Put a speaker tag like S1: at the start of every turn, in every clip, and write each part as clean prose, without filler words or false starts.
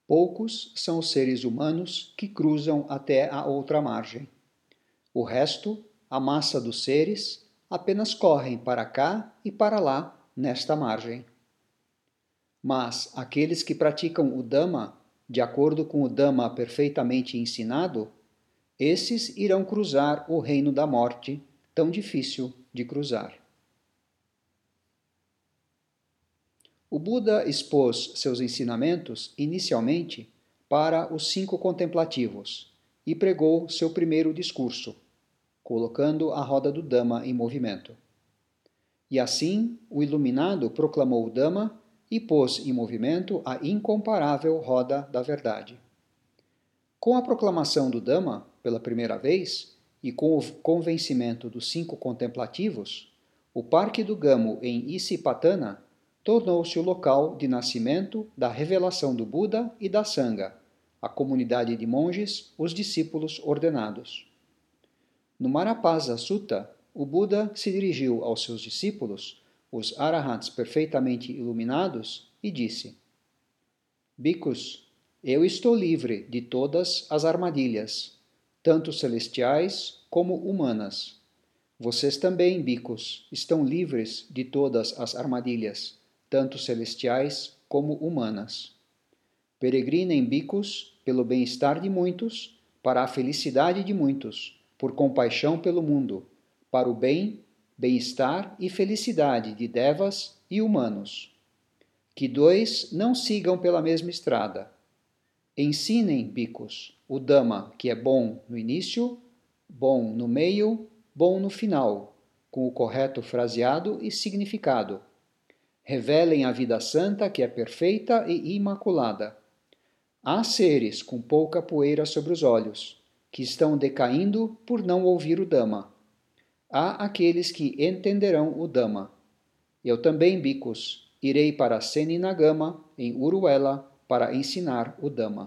S1: Poucos são os seres humanos que cruzam até a outra margem. O resto, a massa dos seres, apenas correm para cá e para lá nesta margem. Mas aqueles que praticam o Dhamma, de acordo com o Dhamma perfeitamente ensinado, esses irão cruzar o reino da morte, tão difícil de cruzar. O Buda expôs seus ensinamentos inicialmente para os 5 contemplativos e pregou seu primeiro discurso, colocando a roda do Dhamma em movimento. E assim, o iluminado proclamou o Dhamma e pôs em movimento a incomparável roda da verdade. Com a proclamação do Dhamma, pela primeira vez, e com o convencimento dos 5 contemplativos, o Parque do Gamo em Isipatana tornou-se o local de nascimento da revelação do Buda e da Sangha, a comunidade de monges, os discípulos ordenados. No Marapasa Sutta, o Buda se dirigiu aos seus discípulos, os arahants perfeitamente iluminados, e disse: Bhikkhus, eu estou livre de todas as armadilhas, tanto celestiais como humanas. Vocês também, bhikkhus, estão livres de todas as armadilhas, tanto celestiais como humanas. Peregrinem, bhikkhus, pelo bem-estar de muitos, para a felicidade de muitos, por compaixão pelo mundo, para o bem, bem-estar e felicidade de devas e humanos. Que dois não sigam pela mesma estrada. Ensinem, bhikkhus, o Dhamma, que é bom no início, bom no meio, bom no final, com o correto fraseado e significado. Revelem a vida santa, que é perfeita e imaculada. Há seres com pouca poeira sobre os olhos, que estão decaindo por não ouvir o Dhamma. Há aqueles que entenderão o Dhamma. Eu também, bhikkhus, irei para Seninagama, em Uruela, para ensinar o Dhamma.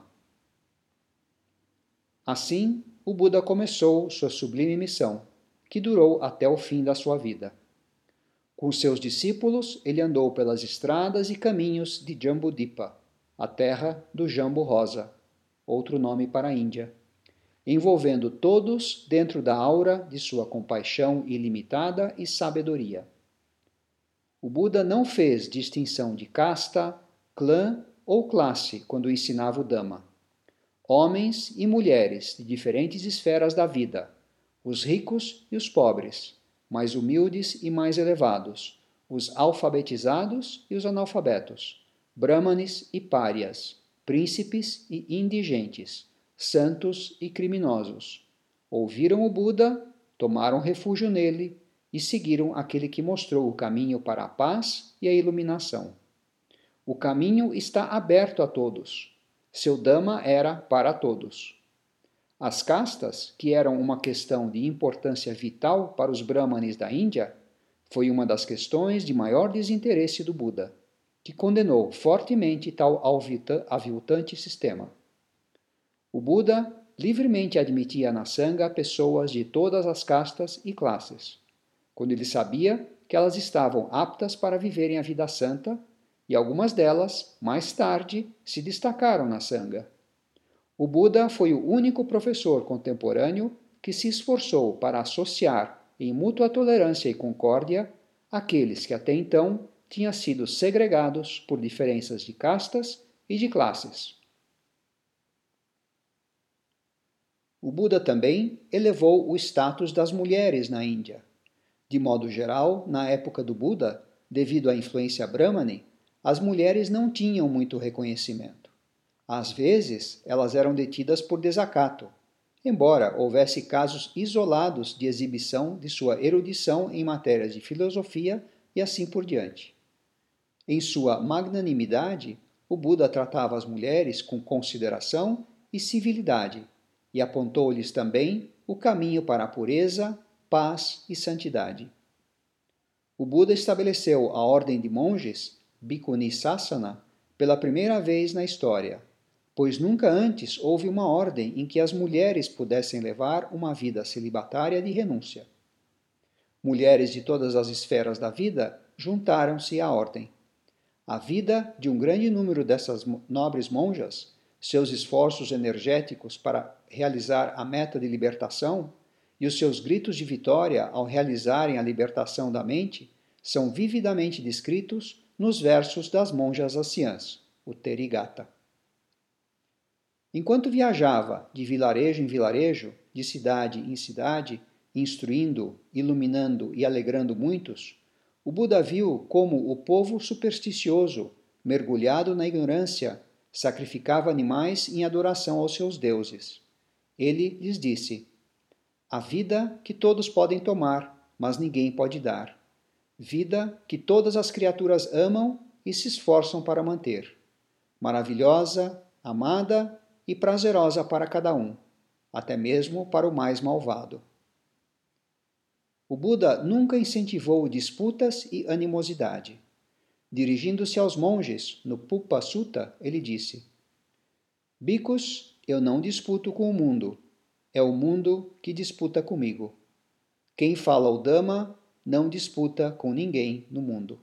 S1: Assim, o Buda começou sua sublime missão, que durou até o fim da sua vida. Com seus discípulos, ele andou pelas estradas e caminhos de Jambudvipa, a terra do jambo rosa, outro nome para a Índia, envolvendo todos dentro da aura de sua compaixão ilimitada e sabedoria. O Buda não fez distinção de casta, clã ou classe quando ensinava o Dhamma. Homens e mulheres de diferentes esferas da vida, os ricos e os pobres, mais humildes e mais elevados, os alfabetizados e os analfabetos, brahmanes e párias, príncipes e indigentes, santos e criminosos. Ouviram o Buda, tomaram refúgio nele e seguiram aquele que mostrou o caminho para a paz e a iluminação. O caminho está aberto a todos. Seu Dhamma era para todos. As castas, que eram uma questão de importância vital para os brahmanes da Índia, foi uma das questões de maior desinteresse do Buda, que condenou fortemente tal aviltante sistema. O Buda livremente admitia na Sangha pessoas de todas as castas e classes, quando ele sabia que elas estavam aptas para viverem a vida santa, e algumas delas, mais tarde, se destacaram na Sangha. O Buda foi o único professor contemporâneo que se esforçou para associar em mútua tolerância e concórdia aqueles que até então tinham sido segregados por diferenças de castas e de classes. O Buda também elevou o status das mulheres na Índia. De modo geral, na época do Buda, devido à influência brahmane, as mulheres não tinham muito reconhecimento. Às vezes, elas eram detidas por desacato, embora houvesse casos isolados de exibição de sua erudição em matérias de filosofia e assim por diante. Em sua magnanimidade, o Buda tratava as mulheres com consideração e civilidade e apontou-lhes também o caminho para a pureza, paz e santidade. O Buda estabeleceu a ordem de monges, Bhikkhuni Sasana, pela primeira vez na história, pois nunca antes houve uma ordem em que as mulheres pudessem levar uma vida celibatária de renúncia. Mulheres de todas as esferas da vida juntaram-se à ordem. A vida de um grande número dessas nobres monjas seus esforços energéticos para realizar a meta de libertação e os seus gritos de vitória ao realizarem a libertação da mente são vividamente descritos nos versos das monjas anciãs, o Therigatha. Enquanto viajava de vilarejo em vilarejo, de cidade em cidade, instruindo, iluminando e alegrando muitos, o Buda viu como o povo supersticioso, mergulhado na ignorância, sacrificava animais em adoração aos seus deuses. Ele lhes disse: a vida que todos podem tomar, mas ninguém pode dar. Vida que todas as criaturas amam e se esforçam para manter. Maravilhosa, amada e prazerosa para cada um, até mesmo para o mais malvado. O Buda nunca incentivou disputas e animosidade. Dirigindo-se aos monges, no Pupa Sutta, ele disse: Bhikkhus, eu não disputo com o mundo, é o mundo que disputa comigo. Quem fala o Dhamma não disputa com ninguém no mundo.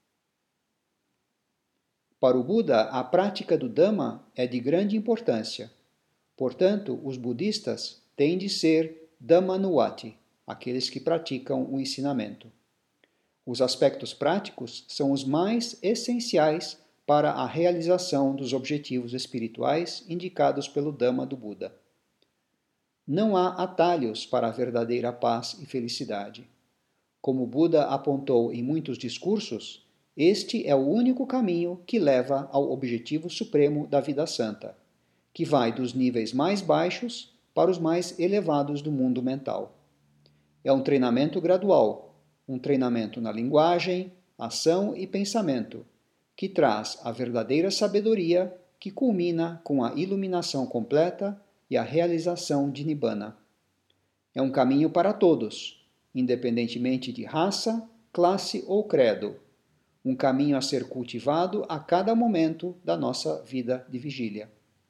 S1: Para o Buda, a prática do Dhamma é de grande importância. Portanto, os budistas têm de ser Dhammanuwati, aqueles que praticam o ensinamento. Os aspectos práticos são os mais essenciais para a realização dos objetivos espirituais indicados pelo Dhamma do Buda. Não há atalhos para a verdadeira paz e felicidade. Como o Buda apontou em muitos discursos, este é o único caminho que leva ao objetivo supremo da vida santa, que vai dos níveis mais baixos para os mais elevados do mundo mental. É um treinamento gradual, um treinamento na linguagem, ação e pensamento, que traz a verdadeira sabedoria que culmina com a iluminação completa e a realização de Nibbana. É um caminho para todos, independentemente de raça, classe ou credo. Um caminho a ser cultivado a cada momento da nossa vida de vigília.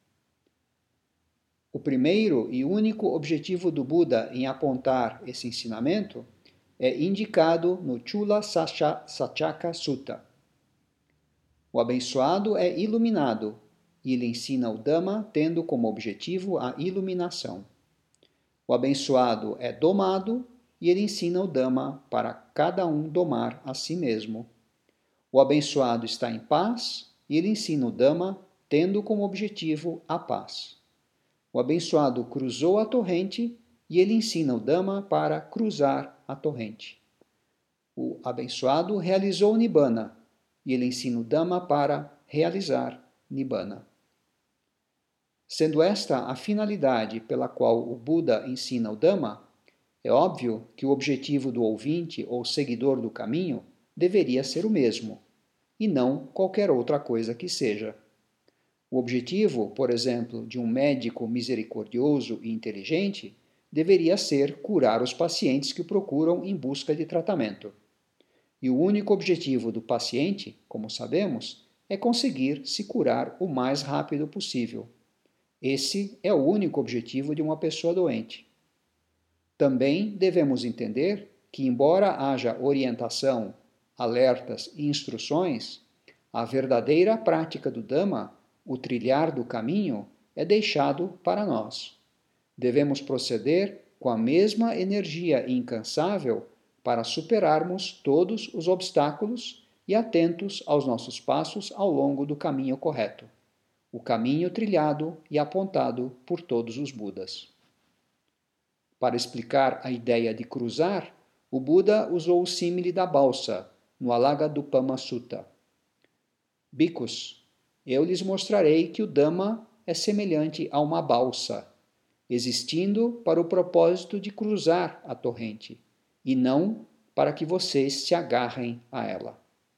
S1: O primeiro e único objetivo do Buda em apontar esse ensinamento é indicado no Chula Sachaka Sutta. O abençoado é iluminado e ele ensina o Dhamma tendo como objetivo a iluminação. O abençoado é domado e ele ensina o Dhamma para cada um domar a si mesmo. O abençoado está em paz e ele ensina o Dhamma tendo como objetivo a paz. O abençoado cruzou a torrente e ele ensina o Dhamma para cruzar a torrente. O abençoado realizou Nibbana e ele ensina o Dhamma para realizar Nibbana. Sendo esta a finalidade pela qual o Buda ensina o Dhamma, é óbvio que o objetivo do ouvinte ou seguidor do caminho deveria ser o mesmo, e não qualquer outra coisa que seja. O objetivo, por exemplo, de um médico misericordioso e inteligente deveria ser curar os pacientes que o procuram em busca de tratamento. E o único objetivo do paciente, como sabemos, é conseguir se curar o mais rápido possível. Esse é o único objetivo de uma pessoa doente. Também devemos entender que, embora haja orientação, alertas e instruções, a verdadeira prática do Dhamma, o trilhar do caminho, é deixado para nós. Devemos proceder com a mesma energia incansável para superarmos todos os obstáculos e atentos aos nossos passos ao longo do caminho correto, o caminho trilhado e apontado por todos os Budas. Para explicar a ideia de cruzar, o Buda usou o símile da balsa, no Alagadupama Sutta. Bhikkhus, eu lhes mostrarei que o Dhamma é semelhante a uma balsa, existindo para o propósito de cruzar a torrente, e não para que vocês se agarrem a ela.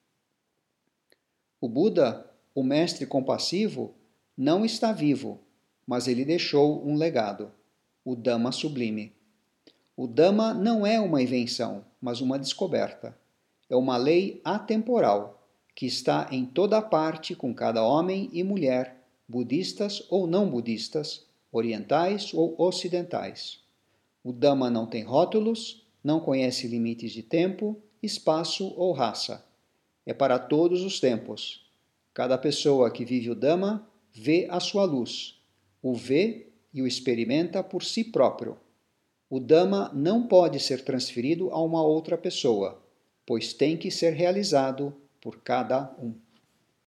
S1: O Buda, o mestre compassivo, não está vivo, mas ele deixou um legado, o Dhamma sublime. O Dhamma não é uma invenção, mas uma descoberta. É uma lei atemporal, que está em toda parte com cada homem e mulher, budistas ou não budistas, orientais ou ocidentais. O Dhamma não tem rótulos, não conhece limites de tempo, espaço ou raça. É para todos os tempos. Cada pessoa que vive o Dhamma vê a sua luz, o vê e o experimenta por si próprio. O Dhamma não pode ser transferido a uma outra pessoa, pois tem que ser realizado por cada um.